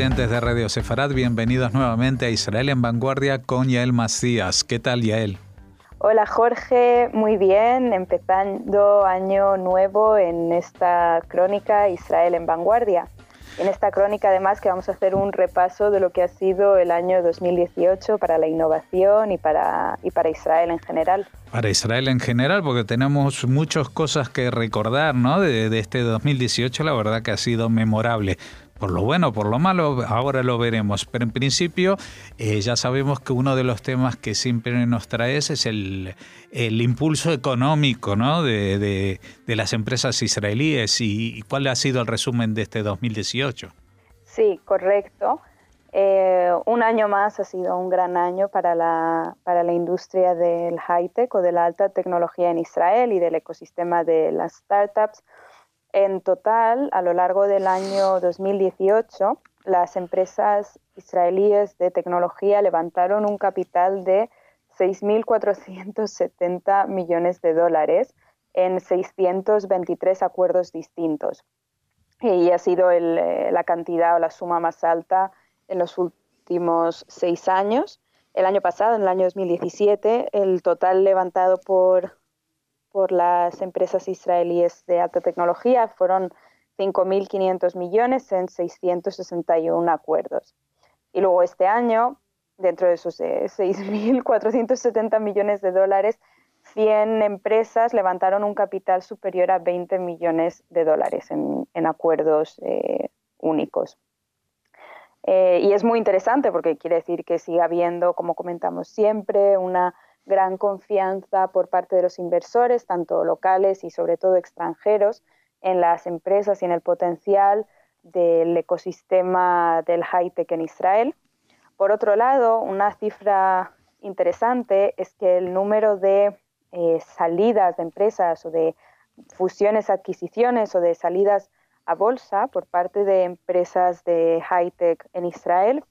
oyentes de Radio Sefarad, bienvenidos nuevamente a Israel en Vanguardia con Yael Macías. ¿Qué tal, Yael? Hola Jorge, muy bien, empezando año nuevo en esta crónica Israel en Vanguardia. En esta crónica además que vamos a hacer un repaso de lo que ha sido el año 2018 para la innovación y para Israel en general. Para Israel en general, porque tenemos muchas cosas que recordar, ¿no? De este 2018, la verdad que ha sido memorable. Por lo bueno, por lo malo, ahora lo veremos. Pero en principio, ya sabemos que uno de los temas que siempre nos traes es el impulso económico, ¿no? de las empresas israelíes. ¿Y cuál ha sido el resumen de este 2018? Sí, correcto. Un año más ha sido un gran año para la industria del high-tech o de la alta tecnología en Israel y del ecosistema de las startups. En total, a lo largo del año 2018, las empresas israelíes de tecnología levantaron un capital de 6.470 millones de dólares en 623 acuerdos distintos. Y ha sido la cantidad o la suma más alta en los últimos 6 años. El año pasado, en el año 2017, el total levantado por las empresas israelíes de alta tecnología fueron 5.500 millones en 661 acuerdos. Y luego este año, dentro de esos 6.470 millones de dólares, 100 empresas levantaron un capital superior a 20 millones de dólares en acuerdos únicos. Y es muy interesante porque quiere decir que sigue habiendo, como comentamos siempre, una gran confianza por parte de los inversores, tanto locales y sobre todo extranjeros, en las empresas y en el potencial del ecosistema del high-tech en Israel. Por otro lado, una cifra interesante es que el número de salidas de empresas o de fusiones, adquisiciones o de salidas a bolsa por parte de empresas de high-tech en Israel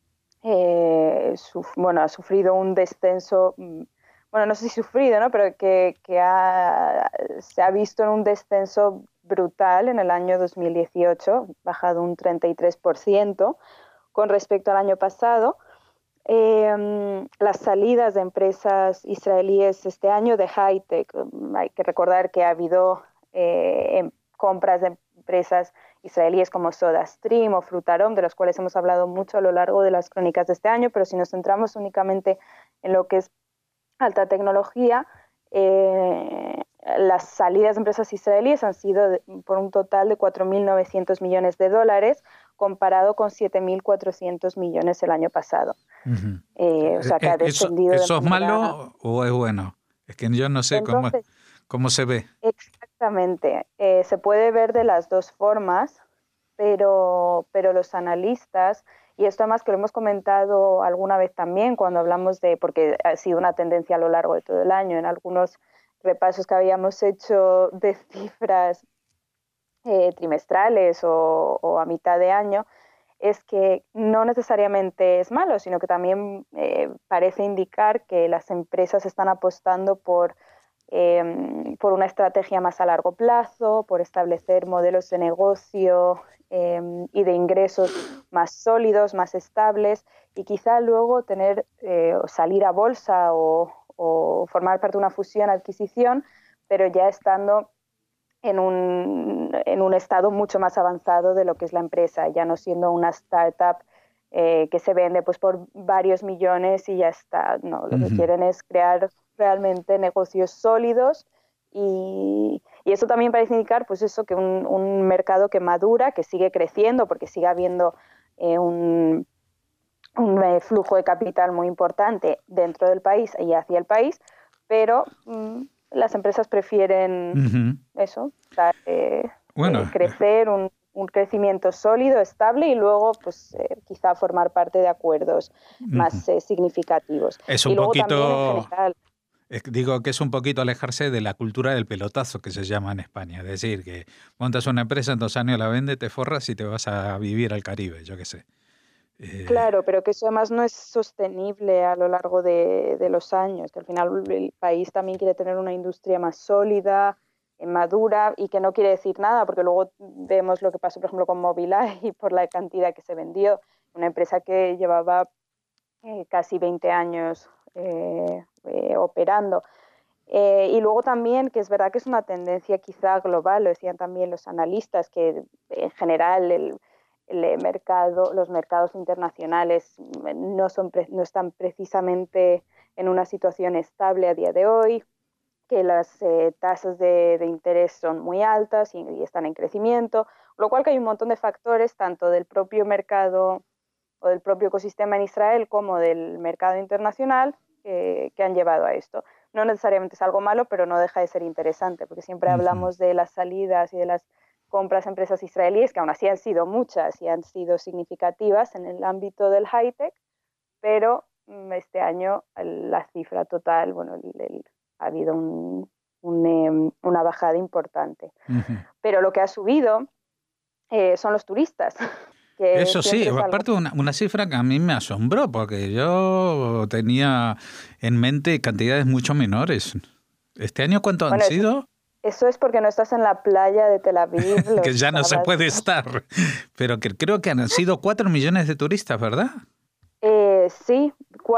ha sufrido un descenso, no sé si sufrido, ¿no? Pero que se ha visto en un descenso brutal en el año 2018, bajado un 33% con respecto al año pasado. Las salidas de empresas israelíes este año de high-tech, hay que recordar que ha habido compras de empresas israelíes como SodaStream o Frutarom, de los cuales hemos hablado mucho a lo largo de las crónicas de este año, pero si nos centramos únicamente en lo que es alta tecnología, las salidas de empresas israelíes han sido por un total de 4.900 millones de dólares, comparado con 7.400 millones el año pasado. Uh-huh. O sea, que ha descendido ¿Eso es malo o es bueno? Es que yo no sé. Entonces, cómo se ve. Exactamente. Se puede ver de las dos formas, pero los analistas, y esto además que lo hemos comentado alguna vez también cuando hablamos porque ha sido una tendencia a lo largo de todo el año, en algunos repasos que habíamos hecho de cifras trimestrales o a mitad de año, es que no necesariamente es malo, sino que también parece indicar que las empresas están apostando por una estrategia más a largo plazo, por establecer modelos de negocio y de ingresos más sólidos, más estables, y quizá luego salir a bolsa o formar parte de una fusión-adquisición, pero ya estando en un estado mucho más avanzado de lo que es la empresa, ya no siendo una startup que se vende pues por varios millones y ya está. No, lo que quieren es crear realmente negocios sólidos y eso también parece indicar pues eso, que un mercado que madura, que sigue creciendo porque sigue habiendo un flujo de capital muy importante dentro del país y hacia el país, pero las empresas prefieren crecer, un crecimiento sólido, estable, y luego pues quizá formar parte de acuerdos más significativos. Es y un luego poquito, también en general, digo que es un poquito alejarse de la cultura del pelotazo que se llama en España. Es decir, que montas una empresa, en 2 años la vendes, te forras y te vas a vivir al Caribe, yo qué sé. Claro, pero que eso además no es sostenible a lo largo de los años, que al final el país también quiere tener una industria más sólida, madura y que no quiere decir nada, porque luego vemos lo que pasó, por ejemplo, con Mobileye por la cantidad que se vendió, una empresa que llevaba casi 20 años operando. Y luego también, que es verdad que es una tendencia quizá global, lo decían también los analistas, que en general los mercados internacionales no están precisamente en una situación estable a día de hoy, que las tasas de interés son muy altas y están en crecimiento, lo cual que hay un montón de factores, tanto del propio mercado o del propio ecosistema en Israel como del mercado internacional, que han llevado a esto. No necesariamente es algo malo, pero no deja de ser interesante, porque siempre hablamos de las salidas y de las compras a empresas israelíes, que aún así han sido muchas y han sido significativas en el ámbito del high-tech, pero este año la cifra total, bueno, ha habido una bajada importante. Pero lo que ha subido son los turistas. Que eso sí, aparte una cifra que a mí me asombró, porque yo tenía en mente cantidades mucho menores. ¿Este año cuánto han sido? Eso es porque no estás en la playa de Tel Aviv. Que ya no se puede estar. Pero que creo que han sido 4 millones de turistas, ¿verdad? Sí,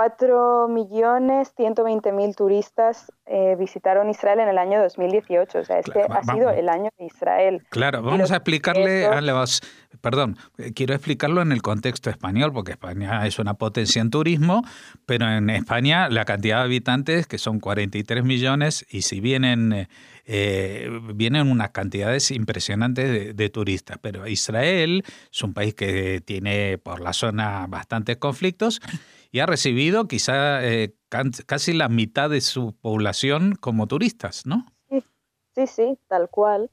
4.120.000 turistas visitaron Israel en el año 2018. O sea, ha sido el año de Israel. Claro, vamos a explicarle quiero explicarlo en el contexto español, porque España es una potencia en turismo, pero en España la cantidad de habitantes, que son 43 millones, y si vienen unas cantidades impresionantes de turistas. Pero Israel es un país que tiene por la zona bastantes conflictos y ha recibido quizá casi la mitad de su población como turistas, ¿no? Sí, tal cual.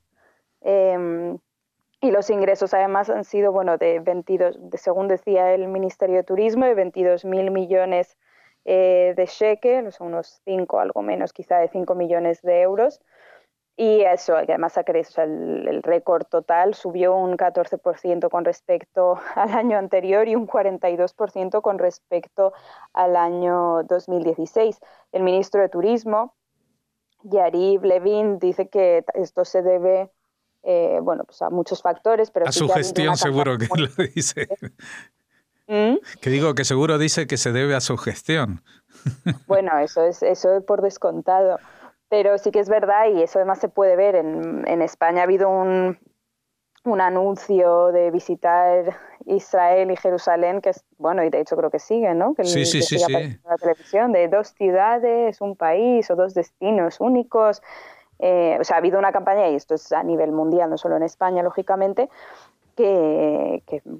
Y los ingresos además han sido, según decía el Ministerio de Turismo, de 22.000 millones de shekel, son unos 5, algo menos quizá de 5 millones de euros. Y eso, además el récord total subió un 14% con respecto al año anterior y un 42% con respecto al año 2016. El ministro de Turismo, Yariv Levin, dice que esto se debe a muchos factores. Pero a su gestión seguro que lo dice. Que digo que seguro dice que se debe a su gestión. Bueno, eso por descontado. Pero sí que es verdad, y eso además se puede ver, en España ha habido un anuncio de visitar Israel y Jerusalén, que es, y de hecho creo que sigue, ¿no? Sí. En la televisión, de 2 ciudades, un país o 2 destinos únicos. Ha habido una campaña, y esto es a nivel mundial, no solo en España, lógicamente, que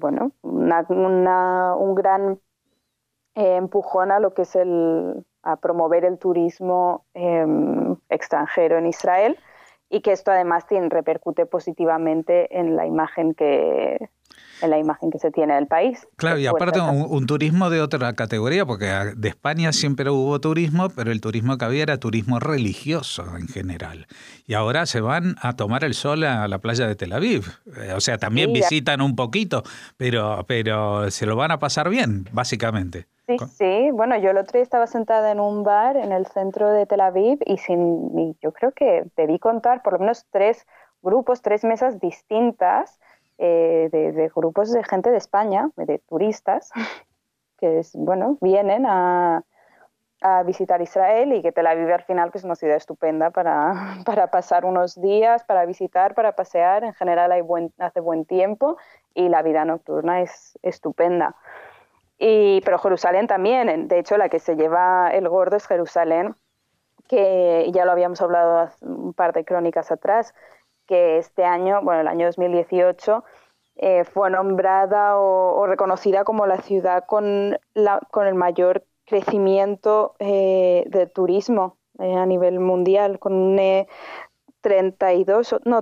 un gran empujón a lo que es a promover el turismo extranjero en Israel, y que esto además repercute positivamente en la imagen que se tiene del país. Claro, y aparte un turismo de otra categoría, porque de España siempre hubo turismo, pero el turismo que había era turismo religioso en general. Y ahora se van a tomar el sol a la playa de Tel Aviv. O sea, también visitan un poquito, pero se lo van a pasar bien, básicamente. Sí. Bueno, yo el otro día estaba sentada en un bar en el centro de Tel Aviv y yo creo que debí contar por lo menos 3 grupos, 3 mesas distintas de grupos de gente de España, de turistas, que vienen a visitar Israel, y que Tel Aviv al final, que es una ciudad estupenda para pasar unos días, para visitar, para pasear. En general hace buen tiempo y la vida nocturna es estupenda. Pero Jerusalén también, de hecho la que se lleva el gordo es Jerusalén, que ya lo habíamos hablado hace un par de crónicas atrás, que este año, el año 2018, fue nombrada o reconocida como la ciudad con el mayor crecimiento de turismo a nivel mundial, con un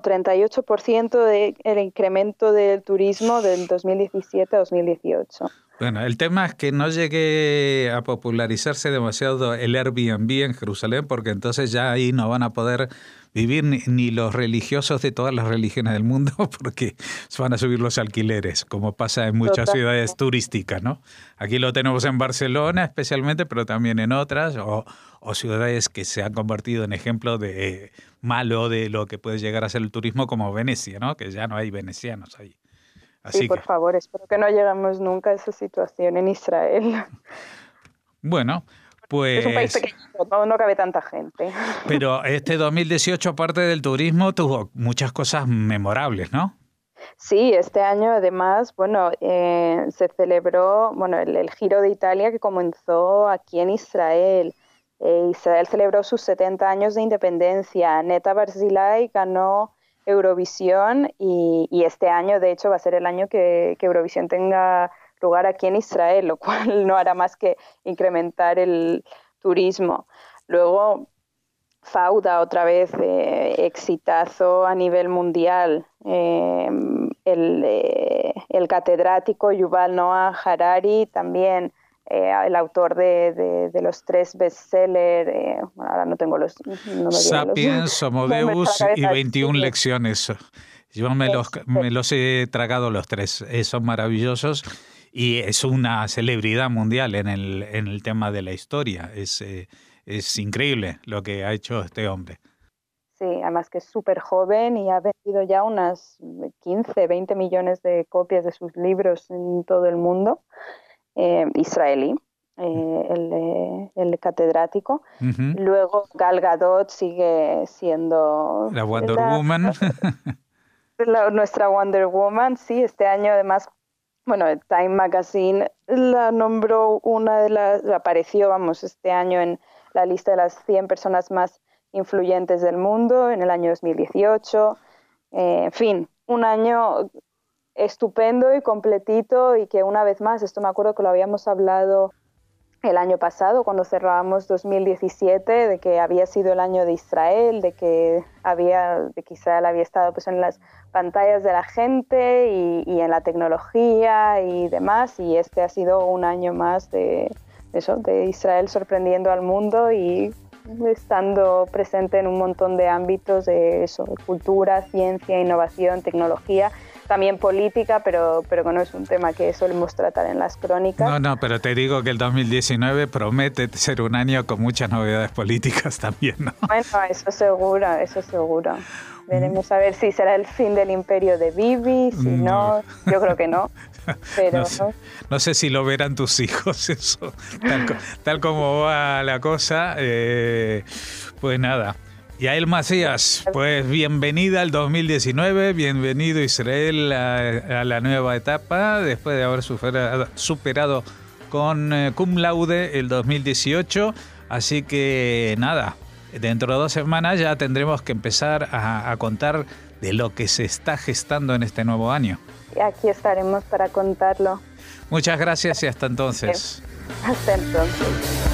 38% del incremento del turismo del 2017 a 2018. Bueno, el tema es que no llegue a popularizarse demasiado el Airbnb en Jerusalén, porque entonces ya ahí no van a poder vivir ni los religiosos de todas las religiones del mundo, porque se van a subir los alquileres, como pasa en muchas ciudades turísticas, ¿no? Aquí lo tenemos en Barcelona especialmente, pero también en otras, o ciudades que se han convertido en ejemplo de malo de lo que puede llegar a ser el turismo, como Venecia, ¿no? Que ya no hay venecianos ahí. Así sí, por favor, espero que no lleguemos nunca a esa situación en Israel. Bueno, pues... Es un país pequeño, no cabe tanta gente. Pero este 2018, aparte del turismo, tuvo muchas cosas memorables, ¿no? Sí, este año además, bueno, se celebró, bueno, el Giro de Italia que comenzó aquí en Israel. Israel celebró sus 70 años de independencia. Neta Barzilai ganó Eurovisión y este año, de hecho, va a ser el año que Eurovisión tenga lugar aquí en Israel, lo cual no hará más que incrementar el turismo. Luego, Fauda, otra vez, exitazo a nivel mundial. El catedrático Yuval Noah Harari, también el autor de los 3 bestsellers, bueno, ahora no tengo los... No Sapiens, Homo Deus y 21 lecciones. Yo me los he tragado los 3, son maravillosos y es una celebridad mundial en el tema de la historia. Es increíble lo que ha hecho este hombre. Sí, además que es súper joven y ha vendido ya unas 15, 20 millones de copias de sus libros en todo el mundo. Israelí, el catedrático. Uh-huh. Luego Gal Gadot sigue siendo... La Wonder Woman. Nuestra Wonder Woman, sí, este año además, bueno, Time Magazine la nombró apareció, este año en la lista de las 100 personas más influyentes del mundo en el año 2018. En fin, un año estupendo y completito y que una vez más, esto me acuerdo que lo habíamos hablado el año pasado cuando cerrábamos 2017, de que había sido el año de Israel, de que Israel había estado pues en las pantallas de la gente y en la tecnología y demás, y este ha sido un año más de Israel sorprendiendo al mundo y estando presente en un montón de ámbitos de cultura, ciencia, innovación, tecnología, también política, pero no es un tema que solemos tratar en las crónicas. No, pero te digo que el 2019 promete ser un año con muchas novedades políticas también, ¿no? Bueno, eso seguro. Veremos a ver si será el fin del imperio de Bibi, si no yo creo que no. Pero no sé si lo verán tus hijos, eso, tal como va la cosa, pues nada. Yael Macías, pues bienvenida al 2019, bienvenido Israel a la nueva etapa, después de haber superado con cum laude el 2018, así que nada, dentro de 2 semanas ya tendremos que empezar a contar de lo que se está gestando en este nuevo año. Y aquí estaremos para contarlo. Muchas gracias y hasta entonces. Hasta entonces.